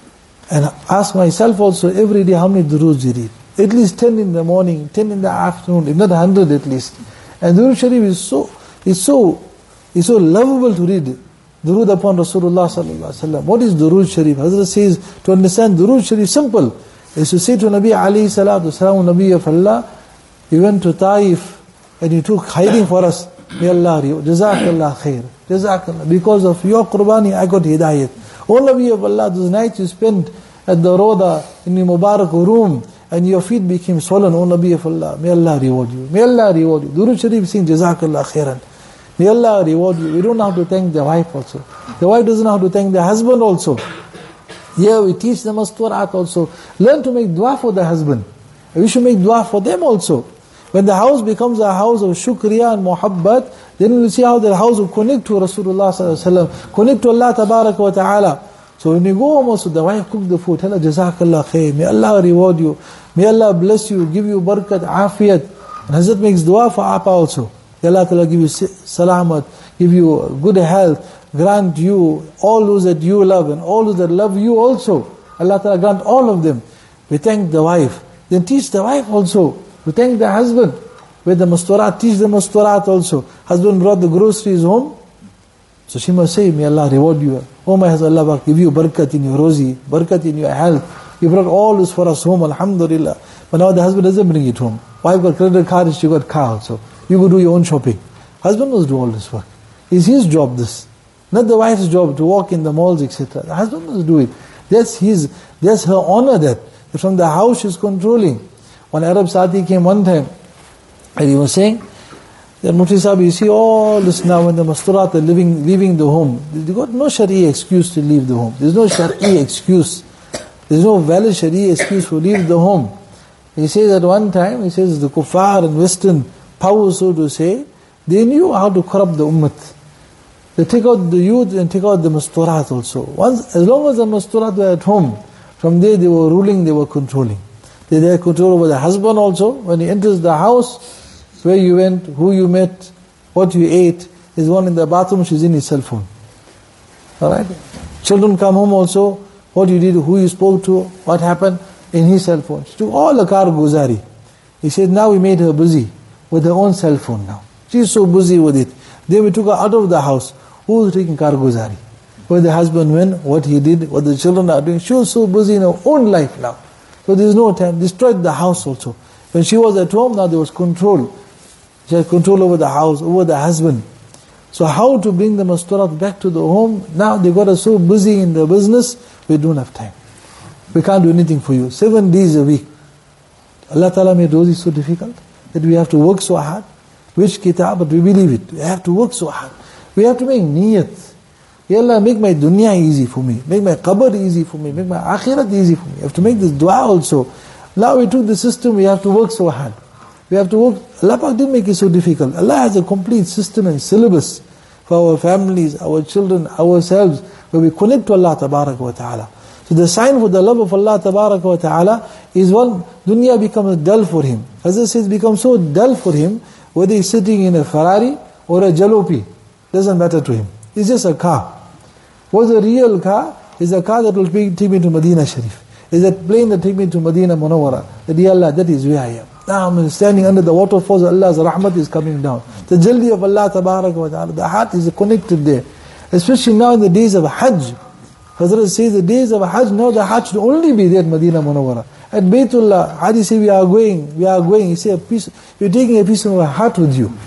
And ask myself also every day how many duroods you read. At least ten in the morning, ten in the afternoon, if not a hundred at least. And durood sharif is so, is so, is so lovable to read. Durood upon Rasulullah sallallahu alaihi wasallam. What is durood sharif? Hazrat says, to understand durood sharif, simple, is to say to Nabi alayhi salatu wasalam, Nabi of Allah, he went to Taif and he took hiding for us. May Allah reward. Jazakallah khair. Jazakallah. Because of your qurbani, I got hidayat. O Nabi of Allah, those nights you spent at the Roda in the Mubarak room and your feet became swollen. O Nabi of Allah, may Allah reward you. May Allah reward you. Durood Sharif saying Jazakallah khairan. May Allah reward you. We don't know how to thank the wife also. The wife doesn't know how to thank the husband also. Here we teach the masturat also. Learn to make dua for the husband. We should make dua for them also. When the house becomes a house of shukriya and muhabbat, then we will see how the house will connect to Rasulullah sallallahu alaihi wasallam, connect to Allah tabarak wa ta'ala. So when you go home also, the wife cook the food, tell her Jazakallah khair, may Allah reward you, may Allah bless you, give you barakat, afiyat. And Hazrat makes dua for Apa also. May Allah Ta'ala give you salamat, give you good health, grant you all those that you love and all those that love you also. Allah Ta'ala grant all of them. We thank the wife. Then teach the wife also. We thank the husband. With the masturat, teach the masturat also. Husband brought the groceries home. So she must say, may Allah reward you. Oh my husband, Allah give you barakat in your rosy, barakat in your health. You brought all this for us home, alhamdulillah. But now the husband doesn't bring it home. Wife got credit card, she got car also. You go do your own shopping. Husband must do all this work. It's his job this. Not the wife's job to walk in the malls, et cetera. The husband must do it. That's his, that's her honor that. From the house she's controlling. One Arab Sati came one time, and he was saying, that Mufti Sahib, you see all this now when the masturat are living, leaving the home. They got no Sharia excuse to leave the home. There's no Sharia excuse. There's no valid Sharia excuse for leave the home. He says at one time, he says the kuffar and Western powers, so to say, they knew how to corrupt the ummah. They take out the youth and take out the masturat also. Once, as long as the masturat were at home, from there they were ruling, they were controlling. They had control over the husband also. When he enters the house, where you went, who you met, what you ate, is one in the bathroom, she's in his cell phone. Alright? Children come home also, what you did, who you spoke to, what happened, in his cell phone. She took all the karguzari. He said, now we made her busy with her own cell phone now. She's so busy with it. Then we took her out of the house. Who was taking karguzari? Where the husband went, what he did, what the children are doing. She was so busy in her own life now. So there is no time. Destroyed the house also. When she was at home, now there was control. She had control over the house, over the husband. So how to bring the masturat back to the home? Now they got us so busy in the business, we don't have time. We can't do anything for you. Seven days a week. Allah Ta'ala made rosy so difficult that we have to work so hard. Which kitab? But we believe it. We have to work so hard. We have to make niyat. Ya Allah, make my dunya easy for me. Make my qabr easy for me. Make my akhirat easy for me. You have to make this dua also. Now we took the system, we have to work so hard. We have to work. Allah Pak didn't make it so difficult. Allah has a complete system and syllabus for our families, our children, ourselves, where we connect to Allah Tabarak wa Ta'ala. So the sign for the love of Allah Tabarak wa Ta'ala is one, dunya becomes dull for him. As it says, becomes so dull for him, whether he's sitting in a Ferrari or a jalopy. doesn't matter to him. It's just a car. What's a real car? It's a car that will take me to Medina Sharif. It's a plane that take me to Medina Munawwara. That, Ya Allah, that is where I am. Now I'm standing under the waterfalls, Allah's rahmat is coming down. The jalli of Allah tabarak wa ta'ala, the heart is connected there. Especially now in the days of Hajj. Hazrat says the days of Hajj, now the heart should only be there at Medina Munawwara. At Baytullah, Hadi say we are going, we are going. He say a piece, you're taking a piece of my heart with you.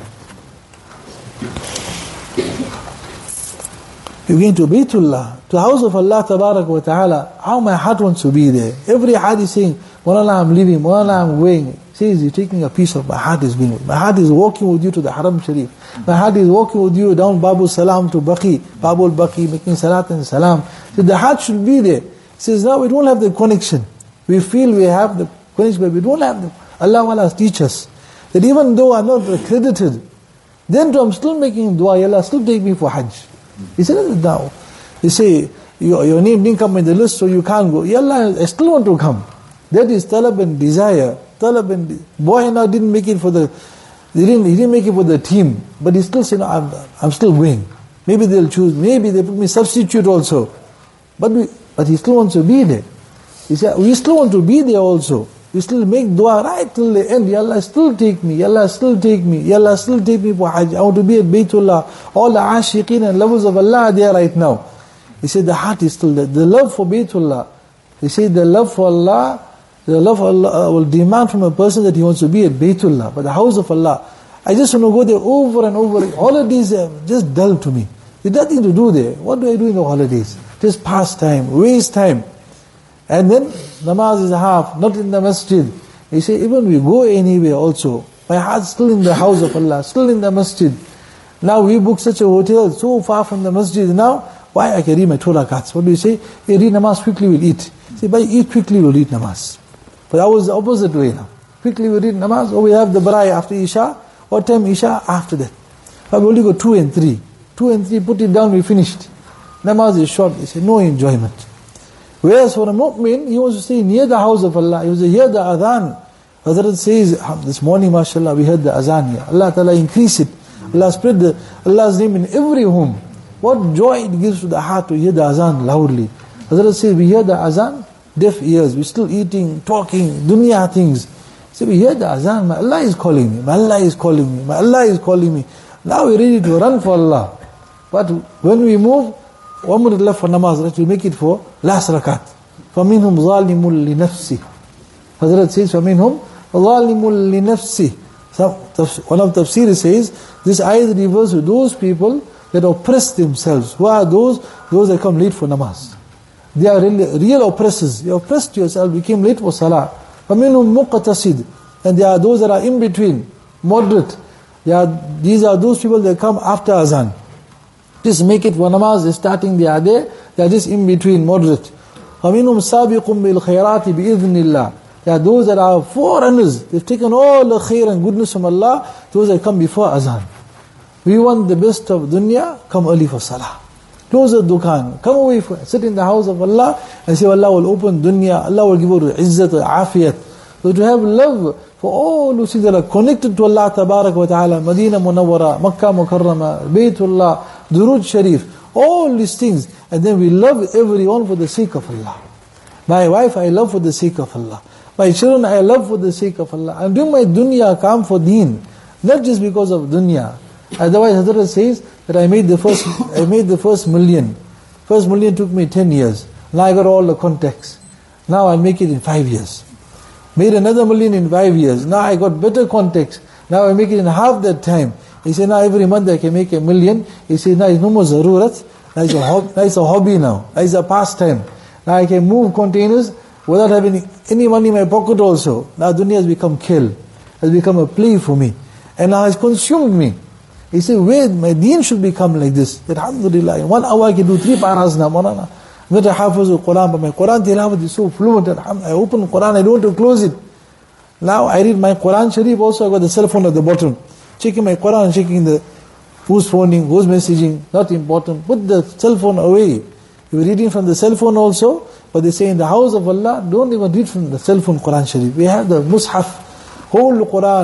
You're going to Baytullah, to the house of Allah tabarak wa ta'ala. How my heart wants to be there. Every Hadi saying, Mawlana I'm leaving, Mawlana I'm going. Says you're taking a piece of my heart is being with. My heart is walking with you to the Haram Sharif. My heart is walking with you down Babu Salam to Baqi, Babul Baqi, making salat and salam. So the heart should be there. He says now we don't have the connection. We feel we have the connection, but we don't have the. Allah Wala teach us that even though I'm not accredited, then I'm still making dua, Allah still take me for Hajj. He said it now. You say, your, your name didn't come in the list so you can't go. Ya Allah, I still want to come. That is talab and desire. Talab and boy now didn't make it for the, he didn't, he didn't make it for the team, but he still said, no, I'm, I'm still going. Maybe they'll choose, maybe they put me substitute also. But we, but he still wants to be there. He said, we still want to be there also. We still make dua right till the end. Ya Allah, still take me. Ya Allah, still take me. Ya Allah, still take me for Hajj. I want to be at Baytullah. All the ashiqeen and lovers of Allah are there right now. He said the heart is still there. The love for Baytullah. He said the love for Allah, the love for Allah will demand from a person that he wants to be at Baytullah, but the house of Allah. I just want to go there over and over. Holidays are just dull to me. There's nothing to do there. What do I do in the holidays? Just pass time, waste time. And then namaz is half, not in the masjid. He say, even we go anywhere also, my heart's still in the house of Allah, still in the masjid. Now we book such a hotel so far from the masjid. Now, why I can read my two rakats? What do you say? Hey, read namaz quickly, we'll eat. Say, by eat quickly, we'll eat namaz. But I was the opposite way now. Quickly we read namaz, or we have the barai after Isha. What time Isha? After that. But we only go two and three. Two and three, put it down, we finished. Namaz is short. He said, no enjoyment. Whereas for a mu'min, he wants to stay near the house of Allah. He wants to hear the adhan. Hazrat says, this morning, mashallah, we heard the azan here. Allah Ta'ala increase it. Allah spread the, Allah's name in every home. What joy it gives to the heart to hear the azan loudly. Hazrat says, we hear the azan, deaf ears. We're still eating, talking, dunya things. So we hear the azan, my Allah is calling me, my Allah is calling me, my Allah is calling me. Now we're ready to run for Allah. But when we move, one minute left for namaz, let's make it for last rakat. فَمِنْهُمْ ظَالِمٌ لِنَفْسِهِ. Hazrat says, فَمِنْهُمْ ظَالِمٌ لِنَفْسِهِ. So, one of the tafsir says, this ayat refers to those people that oppress themselves. Who are those? Those that come late for namaz. They are real, real oppressors. You oppressed yourself, you came late for salah. فَمِنْهُمْ مُقْتَصِدٌ. And there are those that are in between, moderate. They are, these are those people that come after azan. Just make it for namaz, they're starting, they are there, they are just in between, moderate. فَمِنْهُمْ سَابِقٌ بِالْخَيْرَاتِ بِإِذْنِ اللَّهِ. There are those that are forerunners, they've taken all the khair and goodness from Allah, those that come before azan. We want the best of dunya, come early for salah. Close the dukan, come away, for, sit in the house of Allah, and say Allah will open dunya, Allah will give you izzat, afiyat. So to have love for all those things that are connected to Allah Tabarak wa Ta'ala, Medina Munawwara, Makkah Mukarramah, Baytullah, Durud Sharif, all these things, and then we love everyone for the sake of Allah. My wife I love for the sake of Allah. My children I love for the sake of Allah. I'm doing my dunya come for deen, not just because of dunya. Otherwise Hazrat says that I made the first I made the first million. First million took me ten years. Now I got all the contacts. Now I make it in five years. Made another million in five years. Now I got better contacts. Now I make it in half that time. He said, now every month I can make a million. He said, now it's no more zarurat. Now it's a hobby now. It's a hobby now. Now it's a pastime. Now I can move containers without having any money in my pocket also. Now dunya has become kill. Has become a play for me. And now has consumed me. He said, where my deen should become like this. That alhamdulillah, in one hour I can do three paras now. I'm not a hafiz of Quran, but my Quran tilawat is so fluent. I open Quran, I don't want to close it. Now I read my Quran Sharif also, I got the cell phone at the bottom. Checking my Quran, checking the who's phoning, who's messaging, not important. Put the cell phone away. You're reading from the cell phone also, but they say in the house of Allah, don't even read from the cell phone Quran Sharif. We have the Mus'haf, whole Quran,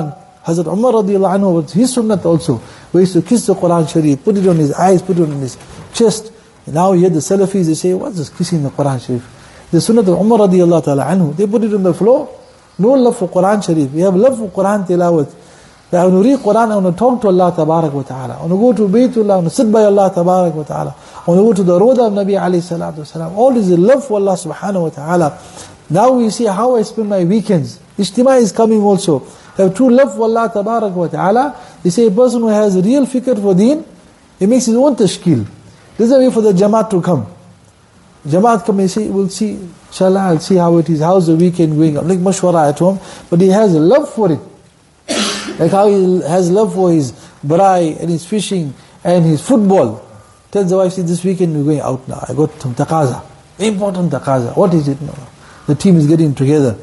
Hazrat Umar radiallahu anhu, was his sunnat also, where he used to kiss the Quran Sharif, put it on his eyes, put it on his chest. Now here the Salafis, they say, what's this kissing the Quran Sharif? The sunnat of Umar radiallahu ta'ala anhu, they put it on the floor. No love for Quran Sharif. We have love for Quran tilawat. I want to read Quran, I want to talk to Allah tabarak wa ta'ala. I want to go to Baytullah, I want to sit by Allah tabarak wa ta'ala. I want to go to the road of Nabi alayhi salatu wasalam. All this is love for Allah subhanahu wa ta'ala. Now we see how I spend my weekends. Ijtima is coming also. I have true love for Allah tabarak wa ta'ala. They say a person who has real fikr for deen, he makes his own tashkil. There's a way for the Jamaat to come. Jamaat come and say, we'll see, inshallah, I'll see how it is, how's the weekend going. I'll make mashwara at home. But he has a love for it. Like how he has love for his barai and his fishing and his football. Tells the wife, see, this weekend we're going out now. I got some taqaza. Important taqaza. What is it now? The team is getting together.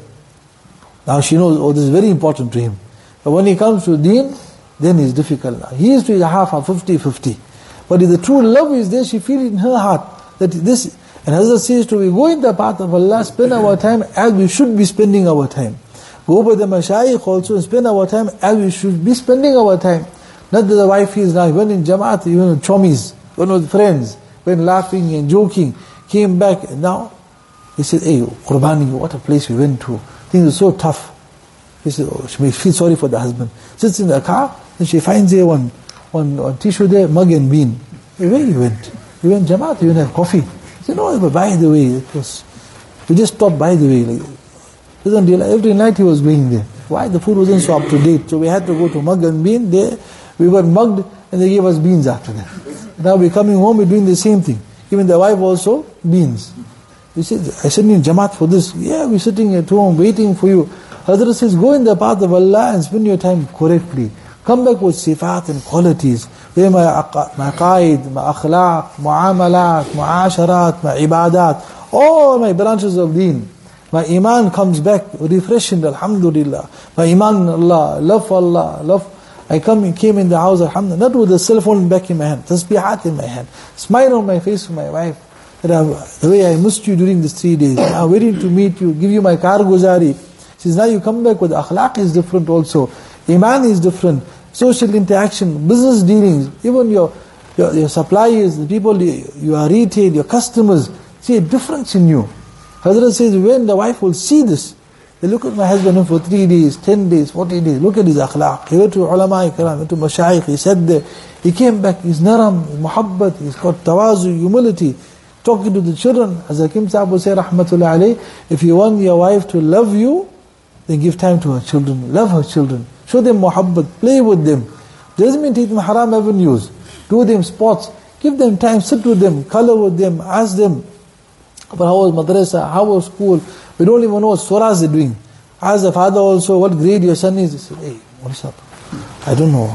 Now she knows, oh, this is very important to him. But when he comes to deen, then it's difficult now. He used to be half, half, fifty, fifty. But if the true love is there, she feels in her heart that this, and Hazrat says to we go in the path of Allah, spend our time as we should be spending our time. Go by the mashayikh also and spend our time as we should be spending our time. Not that the wife is now, went in Jamaat, even with chommies, went with friends, went laughing and joking, came back, and now he said, hey, Qurbani, what a place we went to. Things are so tough. He said, oh, she may feel sorry for the husband. Sits in the car, and she finds there one, one, one tissue there, mug and bean. Hey, where you went? You went Jamaat, you didn't have coffee. He said, no, but by the way, it was, we just stopped by the way. Like, doesn't realize, every night he was going there. Why? The food wasn't so up to date. So we had to go to mug and bean. There, we got mugged and they gave us beans after that. Now we're coming home, we're doing the same thing. Even the wife also, beans. He said, I sent you in Jamaat for this. Yeah, we're sitting at home waiting for you. Hazrat says, go in the path of Allah and spend your time correctly. Come back with sifat and qualities. Where my aqaid, my akhlaq, muamalat, muasharat, my ibadat, all my branches of deen. My iman comes back refreshing, alhamdulillah. My iman in Allah, love for Allah, love. I come came in the house, alhamdulillah, not with a cell phone back in my hand, tasbihat in my hand, smile on my face for my wife. That I, the way I missed you during these three days, I'm waiting to meet you, give you my karguzari. She says, now you come back with akhlaq is different also, iman is different, social interaction, business dealings, even your your, your suppliers, the people you, you are retail, your customers, see a difference in you. Hazrat says, when the wife will see this, they look at my husband for three days, ten days, forty days, look at his akhlaq. He went to ulama ikram, went to mashayikh, he said there, he came back, he's naram, he's muhabbat, he's got tawazu, humility, talking to the children. As Hakim Sahib will say, rahmatullah alayh, if you want your wife to love you, then give time to her children, love her children, show them muhabbat, play with them. Doesn't mean take them haram avenues, do them sports, give them time, sit with them, color with them, ask them, but how was madrasa, how was school? We don't even know what surahs they're doing. Ask the father also, what grade your son is. He said, hey, what's up? I don't know.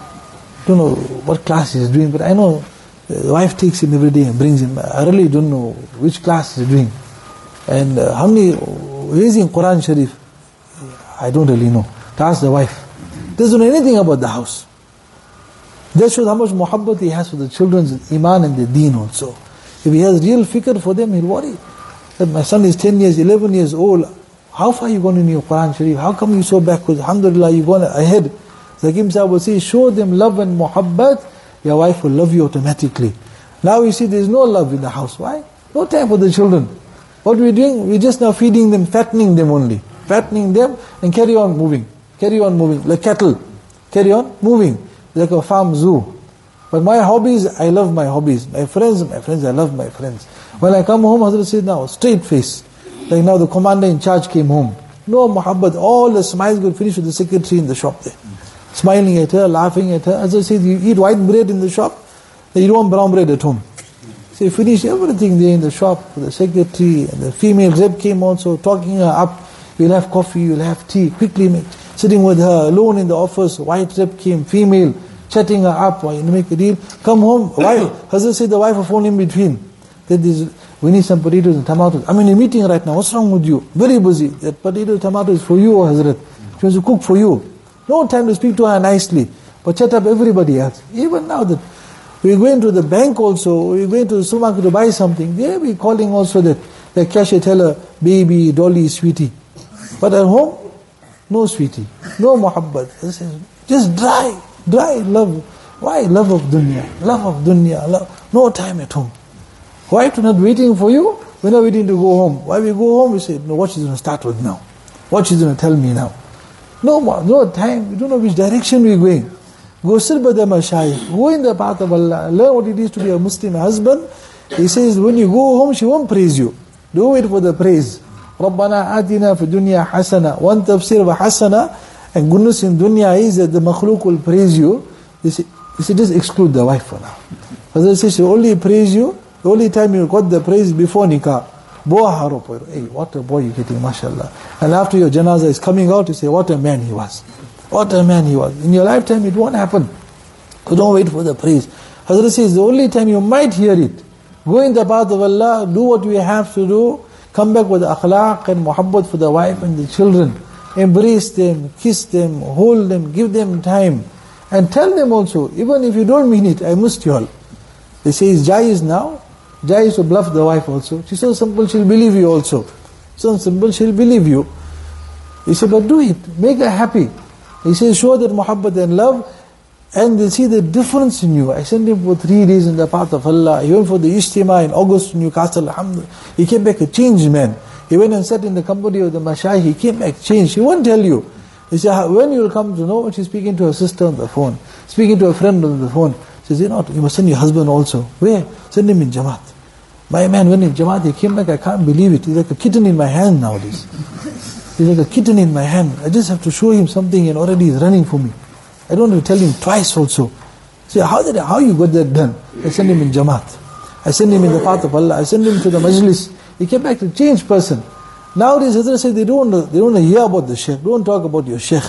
I don't know what class he's doing, but I know the wife takes him every day and brings him. I really don't know which class he's doing. And uh, how many, he's in Quran Sharif? I don't really know. To ask the wife. Doesn't know anything about the house. That shows how much muhabbat he has for the children's iman and the deen also. If he has real fikr for them, he'll worry. That my son is ten years, eleven years old. How far are you going in your Quran Sharif? How come you so backwards? Alhamdulillah, you're going ahead. Zakim Sahib will say, show them love and muhabbat, your wife will love you automatically. Now you see there's no love in the house. Why? No time for the children. What we're doing, we're just now feeding them, fattening them only. Fattening them and carry on moving. Carry on moving. Like cattle. Carry on moving. Like a farm zoo. But my hobbies, I love my hobbies. My friends, my friends, I love my friends. When I come home, Hazrat says now, straight face. Like now the commander in charge came home. No muhabbat, all the smiles got finished with the secretary in the shop there. Smiling at her, laughing at her. Hazrat says, you eat white bread in the shop, then you don't want brown bread at home. So you finish everything there in the shop, the secretary and the female rep came also, talking her up. You'll have coffee, you'll have tea, quickly make, sitting with her alone in the office, white rep came, female, chatting her up, why you make a deal, come home, wife, Hazrat said the wife will phone in between. That is, we need some potatoes and tomatoes. I'm in a meeting right now, what's wrong with you? Very busy. That potato tomato is for you, Hazrat. She wants to cook for you. No time to speak to her nicely, but chat up everybody else. Even now that we're going to the bank also, we're going to the supermarket to buy something, there we're calling also that the cashier tell her, baby, dolly, sweetie. But at home, no sweetie. no muhabbat. Just dry, dry love. Why love of dunya? Love of dunya, love, no time at home. Wife not waiting for you, we're not waiting to go home. Why we go home, we say, no, what she's going to start with now? What she's going to tell me now? No more, no time, we don't know which direction we're going. Go sit by the mashayikh, go in the path of Allah, learn what it is to be a Muslim husband. He says, when you go home, she won't praise you. Do wait for the praise. رَبَّنَا آتِنَا فِي الدُّنْيَا حَسَنَةً One tafsir of hasana, and goodness in dunya is that the makhluk will praise you. They say, they say just exclude the wife for now. Hazrat says, she only praise you, the only time you got the praise before nikah. Boa haro, hey, what a boy you're getting, mashallah. And after your janazah is coming out, you say, what a man he was. What a man he was. In your lifetime, it won't happen. So don't wait for the praise. Hazrat says, the only time you might hear it, go in the path of Allah, do what we have to do, come back with akhlaq and muhabbat for the wife and the children. Embrace them, kiss them, hold them, give them time. And tell them also, even if you don't mean it, I missed you all. They say, it's jaiz now. Jaiz to bluff the wife also. She's so simple, she'll believe you also. So simple, she'll believe you. He said, but do it. Make her happy. He says, show that muhabbat and love, and they'll see the difference in you. I sent him for three days in the path of Allah. He went for the Ijtima in August in Newcastle, alhamdulillah. He came back a changed man. He went and sat in the company of the Mashayikh. He came back changed. He won't tell you. He said, when you will come to know, she's speaking to her sister on the phone, speaking to a friend on the phone. She says, you know, you must send your husband also. Where? Send him in Jamaat. My man went in Jamaat, he came back, I can't believe it. He's like a kitten in my hand nowadays. He's like a kitten in my hand. I just have to show him something and already he's running for me. I don't have to tell him twice also. Say, how did I, how you got that done? I send him in Jamaat. I send him in the path of Allah. I send him to the majlis. He came back to changed person. Nowadays, Hazrat say they don't they don't hear about the sheikh. Don't talk about your sheikh,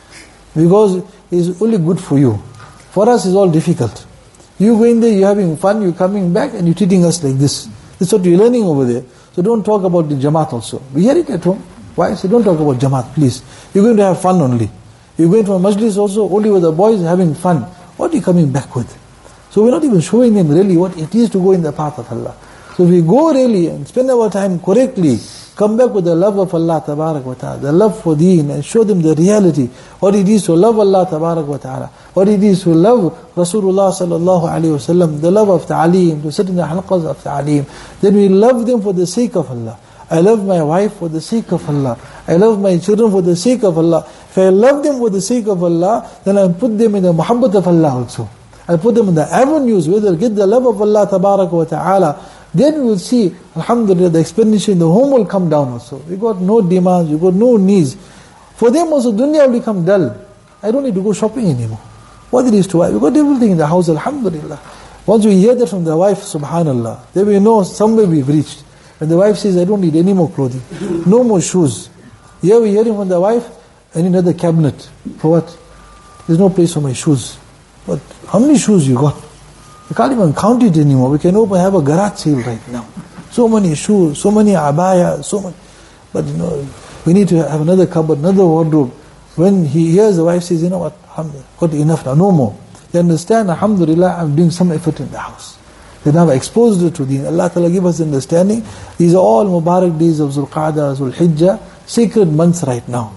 because it's only good for you. For us, it's all difficult. You going there, you're having fun, you're coming back, and you're treating us like this. That's what you're learning over there. So don't talk about the Jamaat also. We hear it at home. Why? So don't talk about Jamaat, please. You're going to have fun only. You're going to a majlis also, only with the boys having fun. What are you coming back with? So we're not even showing them really what it is to go in the path of Allah. So if we go really and spend our time correctly, come back with the love of Allah Tabarak wa Ta'ala, the love for deen, and show them the reality, what it is to love Allah Tabarak wa Ta'ala, what it is to love Rasulullah Sallallahu Alaihi Wasallam, the love of Ta'aleem, to sit in the halqas of Ta'aleem. Then we love them for the sake of Allah. I love my wife for the sake of Allah. I love my children for the sake of Allah. If I love them for the sake of Allah, then I put them in the muhabbat of Allah also. I put them in the avenues where they'll get the love of Allah Tabarak wa Ta'ala. Then we will see, alhamdulillah, the expenditure in the home will come down also. We got no demands, we got no needs. For them also, dunya will become dull. I don't need to go shopping anymore. What it is to wife, we got everything in the house, alhamdulillah. Once we hear that from the wife, subhanallah, then we know somewhere we've reached. And the wife says, I don't need any more clothing, no more shoes. Here we hear him from the wife, I need another cabinet. For what? There's no place for my shoes. But how many shoes you got? We can't even count it anymore. We can open, have a garage sale right now. So many shoes, so many abaya, so much. But you know, we need to have another cupboard, another wardrobe. When he hears the wife says, you know what, alhamdulillah, got enough now, no more. They understand, alhamdulillah, I'm doing some effort in the house. They now exposed it to deen. Allah Ta'ala give us understanding. These are all Mubarak days of Zulqa'dah, Zulhijjah, sacred months right now.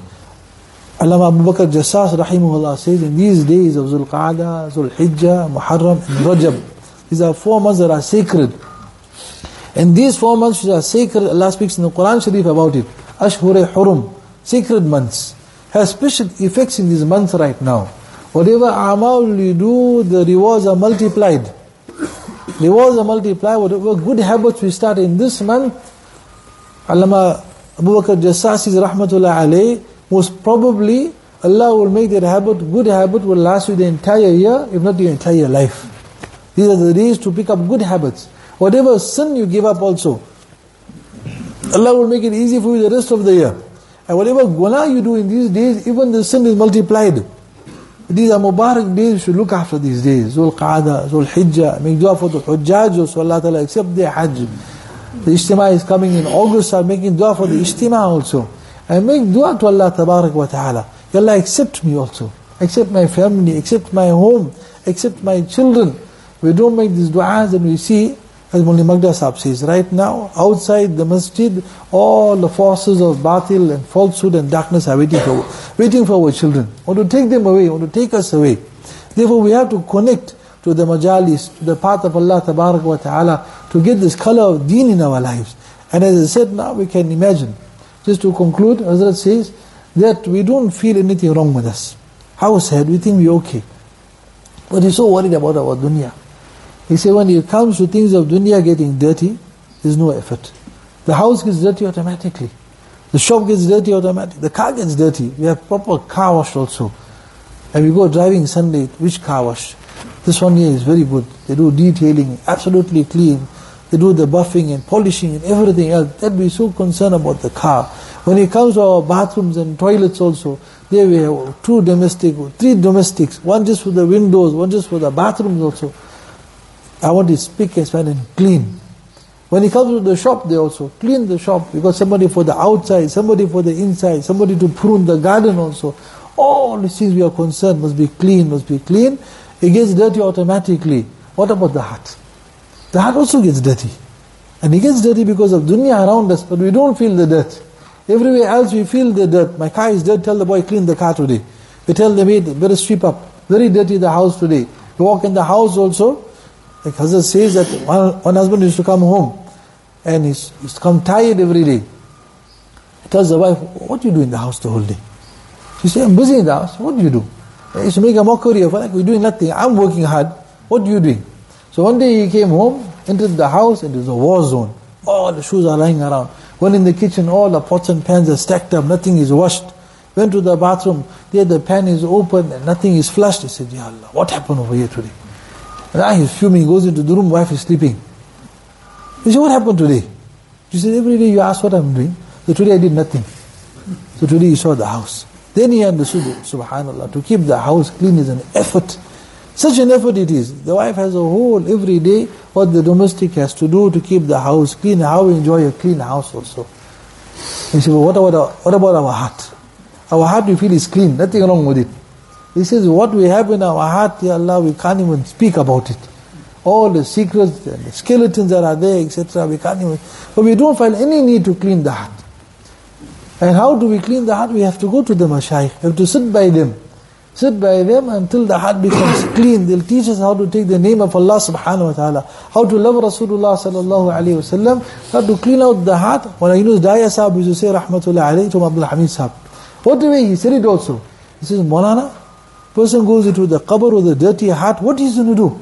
Allama Abu Bakr Jassas rahimahullah says, in these days of Zulqa'dah, Zulhijjah, Muharram and Rajab, these are four months that are sacred. And these four months which are sacred, Allah speaks in the Quran Sharif about it. Ashhur Hurum, sacred months, has special effects in these months right now. Whatever amal you do, the rewards are multiplied. Rewards are multiplied. Whatever good habits we start in this month, Allama Abu Bakr Jassas says, rahmatullah alayhi, most probably Allah will make that habit, good habit will last you the entire year, if not the entire life. These are the days to pick up good habits. Whatever sin you give up also, Allah will make it easy for you the rest of the year. And whatever guna you do in these days, even the sin is multiplied. These are Mubarak days, you should look after these days. Zul Qa'dah, Zul Hijjah, make dua for the Hujjaj, so Allah Ta'ala accept their Hajj. The Ijtima is coming in August, I'm making dua for the Ijtima also. I make dua to Allah Tabarak wa Ta'ala. Allah accept me also. Accept my family, accept my home, accept my children. We don't make these du'as and we see As Mullah Magda Sahib says, right now, outside the masjid, all the forces of batil and falsehood and darkness are waiting for, waiting for our children. Want to take them away, want to take us away. Therefore, we have to connect to the majalis, to the path of Allah Tabarak wa Ta'ala, to get this color of deen in our lives. And as I said, now we can imagine. Just to conclude, Hazrat says that we don't feel anything wrong with us. How sad, we think we're okay. But he's so worried about our dunya. He said when it comes to things of dunya getting dirty, there's no effort. The house gets dirty automatically. The shop gets dirty automatically. The car gets dirty. We have proper car wash also. And we go driving Sunday, which car wash? This one here is very good. They do detailing, absolutely clean. They do the buffing and polishing and everything else. That we so concerned about the car. When it comes to our bathrooms and toilets also, there we have two domestic, three domestics. One just for the windows, one just for the bathrooms also. I want it spick and span and clean. When it comes to the shop, they also clean the shop. Because somebody for the outside, somebody for the inside, somebody to prune the garden also. All these things we are concerned must be clean, must be clean. It gets dirty automatically. What about the heart? The heart also gets dirty. And it gets dirty because of dunya around us, but we don't feel the dirt. Everywhere else we feel the dirt. My car is dirty, tell the boy clean the car today. We tell the maid, better sweep up. Very dirty the house today. You walk in the house also, like Hazrat says that one, one husband used to come home and he's, he's come tired every day. He tells the wife, what do you do in the house the whole day? She says, I'm busy in the house. What do you do? He used to make a mockery of her, like, we're doing nothing. I'm working hard. What are you doing? So one day he came home, entered the house, and it was a war zone. All the shoes are lying around. Went in the kitchen, all the pots and pans are stacked up, nothing is washed. Went to the bathroom, there the pan is open and nothing is flushed. He said, Ya Allah, what happened over here today? And now he's fuming, goes into the room, wife is sleeping. He said, what happened today? She said, every day you ask what I'm doing. So today I did nothing. So today he saw the house. Then he understood, subhanallah, to keep the house clean is an effort. Such an effort it is. The wife has a whole, every day, what the domestic has to do to keep the house clean. How we enjoy a clean house also. He said, well, what about, our, what about our heart? Our heart we feel is clean, nothing wrong with it. He says, what we have in our heart, Ya Allah, we can't even speak about it. All the secrets, and the skeletons that are there, et cetera, we can't even... But we don't find any need to clean the heart. And how do we clean the heart? We have to go to the mashayikh. We have to sit by them. Sit by them until the heart becomes clean. They'll teach us how to take the name of Allah subhanahu wa ta'ala. How to love Rasulullah sallallahu alayhi wa sallam. How to clean out the heart. When Yunus Daya Sahib used to say, rahmatullah alayhi, to Abdul Hamid Sahib. What the way he said it also. He says, Maulana, person goes into the qabr with a dirty heart, what is he going to do?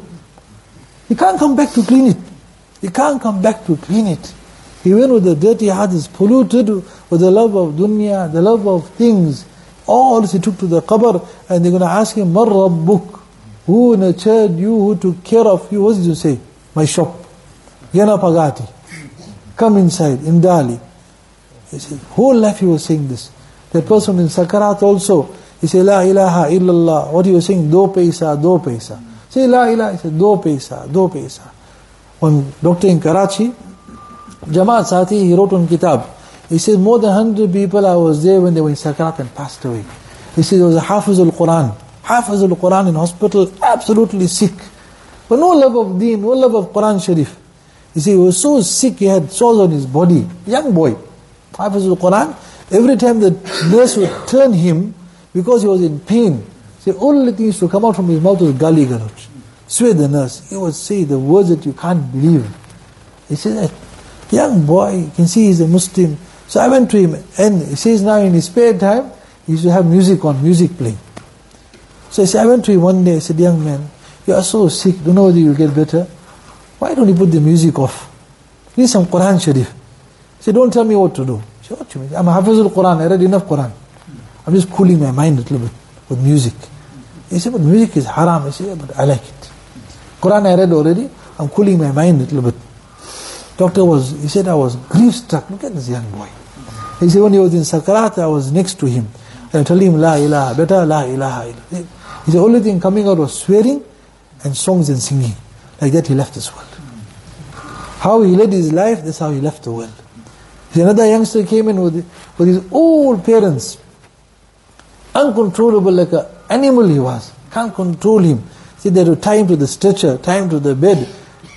He can't come back to clean it. He can't come back to clean it. He went with a dirty heart, is polluted with the love of dunya, the love of things. All he took to the qabr, and they're going to ask him, Mar Rabbuk? Who nurtured you, who took care of you? What did you say? My shop. Yana Pagati. Come inside, in Dali. He said, whole life he was saying this. That person in Sakarat also, he said, La ilaha illallah. What he was saying, do paisa, do paisa. Say La ilaha, he said, do paisa, do paisa. One doctor in Karachi, Jamaat Sati, he wrote on kitab. He says, more than one hundred people I was there when they were in Sakarat and passed away. He said, there was a Hafiz al-Quran. Hafiz al-Quran in hospital, absolutely sick. But no love of deen, no love of Quran Sharif. He said, he was so sick, he had sores on his body. Young boy. Hafiz al-Quran. Every time the nurse would turn him, because he was in pain, the only thing used to come out from his mouth was gali galoch. Swear the nurse. He would say the words that you can't believe. He said, that young boy, you can see he's a Muslim. So I went to him, and he says now in his spare time, he used to have music on, music playing. So I said, I went to him one day, I said, young man, you are so sick, don't know whether you'll get better. Why don't you put the music off? Read some Quran Sharif. He said, don't tell me what to do. I said, what do you mean? I'm a Hafiz al-Quran, I read enough Quran. I'm just cooling my mind a little bit with music. He said, but music is haram. I said, yeah, but I like it. Quran I read already, I'm cooling my mind a little bit. Doctor was, he said, I was grief-struck. Look at this young boy. He said, when he was in Sakarat, I was next to him. And I told him, La ilaha, better La ilaha. He said, the only thing coming out was swearing and songs and singing. Like that he left this world. How he led his life, that's how he left the world. He said, another youngster came in with, with his old parents. Uncontrollable, like an animal he was. Can't control him. He said, they had to tie him to the stretcher, tie him to the bed.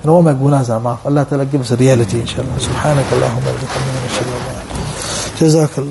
And all my gunas are maaf. Allah Ta'ala give us reality inshallah. Subhanak Allahumma wa bihamdika. Jazakallah.